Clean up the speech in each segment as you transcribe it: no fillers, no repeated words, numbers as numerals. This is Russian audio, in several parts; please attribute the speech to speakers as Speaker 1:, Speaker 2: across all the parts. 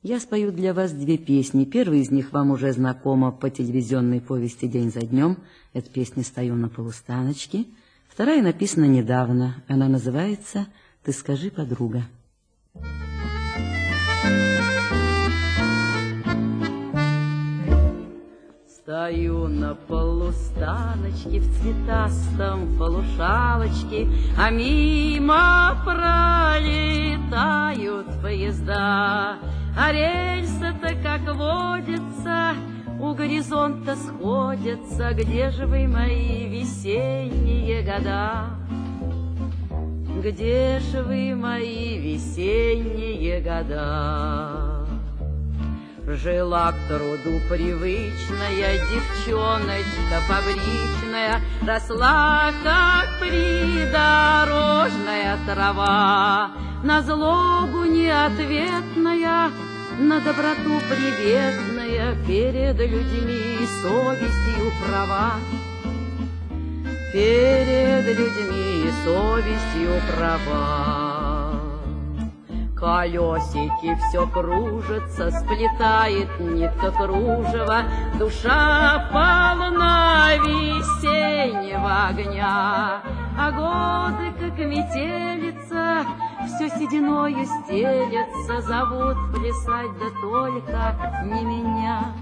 Speaker 1: Я спою для вас две песни. Первая из них вам уже знакома по телевизионной повести «День за днем». Эта песня «Стою на полустаночке». Вторая написана недавно. Она называется «Ты скажи, подруга». Стою на полустаночке в цветастом полушалочке, а мимо пролетают поезда. А рельсы-то, как водится, у горизонта сходятся. Где же вы, мои весенние года? Где же вы, мои весенние года? Жила к труду привычная девчоночка фабричная, росла, как придорожная трава, на злобу неответная, на доброту приветная, перед людьми совестью права. Перед людьми совестью права. Колесики все кружатся, сплетает нитка кружева, душа полна весеннего огня. А годы, как метелица, все сединою стелется, зовут плясать, да только не меня.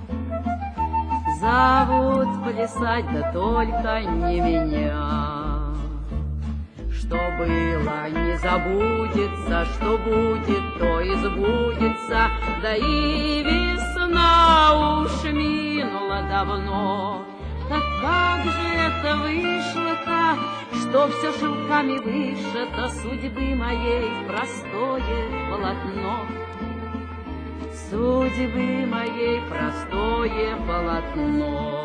Speaker 1: Зовут плясать, да только не меня. Что было, не забудется, что будет, то и сбудется, да и весна уж минула давно. Так как же это вышло-то, что все шелками вышито, судьбы моей простое полотно? Судьбы моей простое полотно.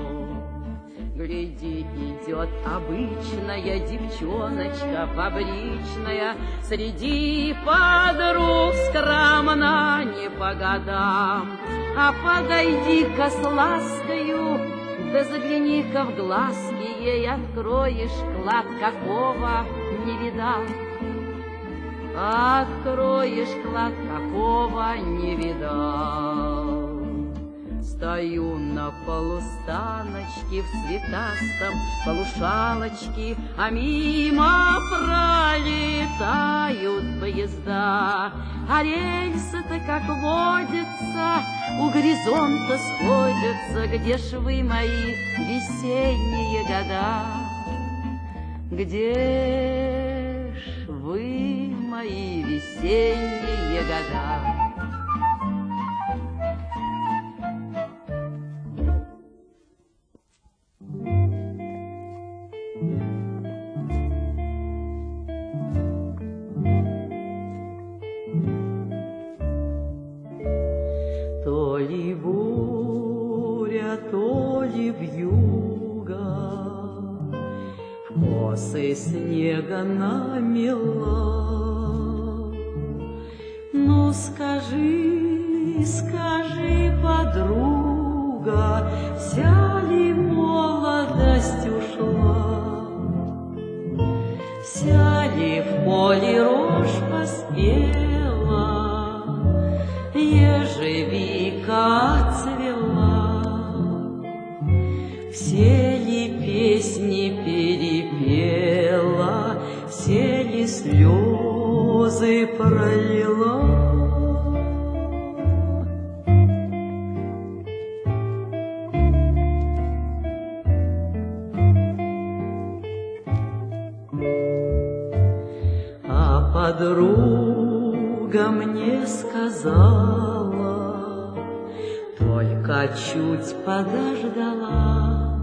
Speaker 1: Гляди, идет обычная девчоночка фабричная, среди подруг скромна не по годам. А подойди-ка с ласкою, да загляни-ка в глазки ей, откроешь клад, какого не видал. Откроешь клад, какого не видал. Стою на полустаночке в цветастом полушалочке, а мимо пролетают поезда. А рельсы-то, как водится, у горизонта сходятся. Где ж вы, мои весенние года? Где ж вы, мои весенние года? То ли буря, то ли вьюга в косы снега намела. Ну скажи, скажи, подруга, вся ли молодость ушла? Вся ли в поле рожь поспела? Ежевика цвела, все ли песни перепела, все ли слезы пролила? А подруга мне сказала, только чуть подождала,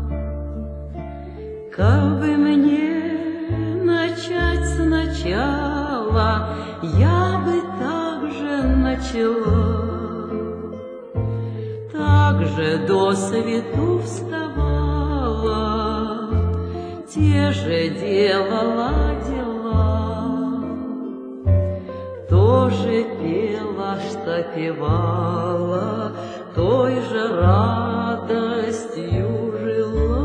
Speaker 1: как бы мне начать сначала, я бы так же начала, так же до свету вставала, те же делала дела, тоже пела, что певала, той же радостью жила.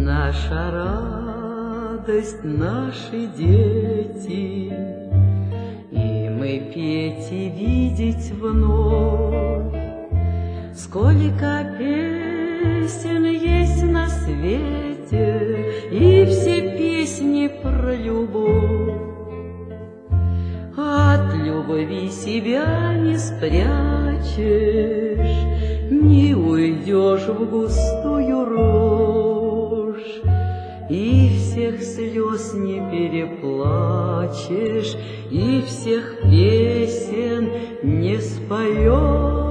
Speaker 1: наша радость, наши дети, и мы петь и видеть вновь. Сколько песен есть на свете, и все песни про любовь. От любви себя не спрячешь, не уйдешь в густую рожь, и всех слез не переплачешь, и всех песен не споешь.